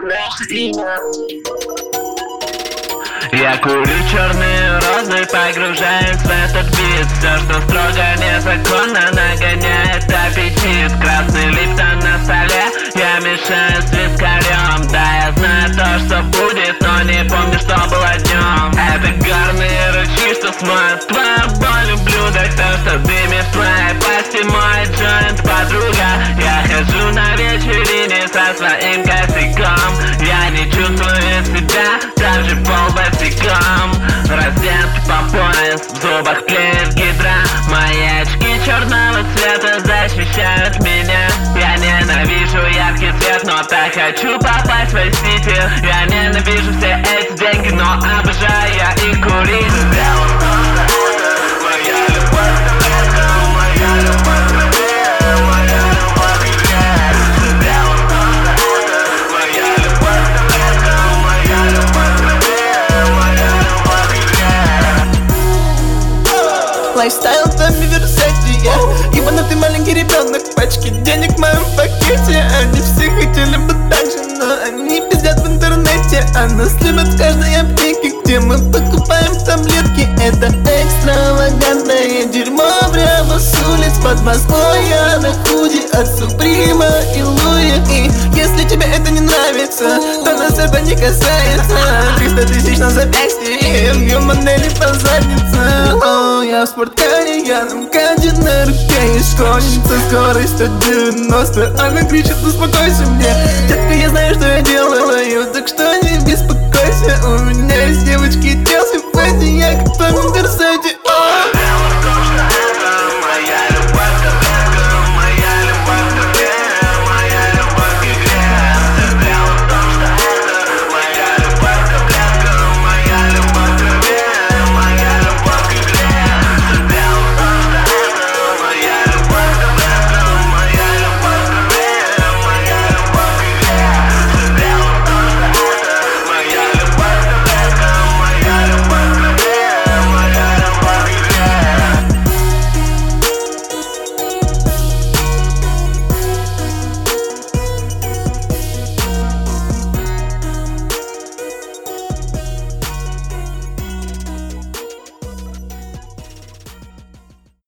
наше имя. Я курю черные розы, погружаюсь в этот бит. Все, что строго незаконно, нагоняет аппетит. Красный липтон на столе, я мешаю с вискарем. Да, я знаю то, что будет, но не помню, что было днем. Это горные ручьи, что смоют твою боль. Люблю так то, что дымишь твоей пасти. Мой джойнт, подруга. Я хожу на вечерине со своим косяком. Я не чувствую себя, там же пол босиком. Розетки по пояс, в зубах тлеет гидра. Мои очки черного цвета защищают меня. Я ненавижу яркий свет, но так хочу попасть в Vice-City. Я ненавижу все эти деньги, но обожаю я и курить. Моя любовь, моя любовь. Лайфстайл Томми Версачи, ебанутый маленький ребенок, пачки денег в моем пакете. Они все хотели бы так же, но они пиздят в интернете. А нас любят в каждой аптеке, где мы покупаем таблетки. Это экстравагантное дерьмо прямо с улиц под Москвой. Я на худи от Суприма и Луи. И если тебе это не нравится, то нас это не касается. 300 тысяч на запястье и бью модели по заднице. О, я в спорткаре, я на МКАДе на руке. И школьница, скорость 190. Она кричит: успокойся мне, детка, я знаю, что я делаю, так что не беспокойся. У меня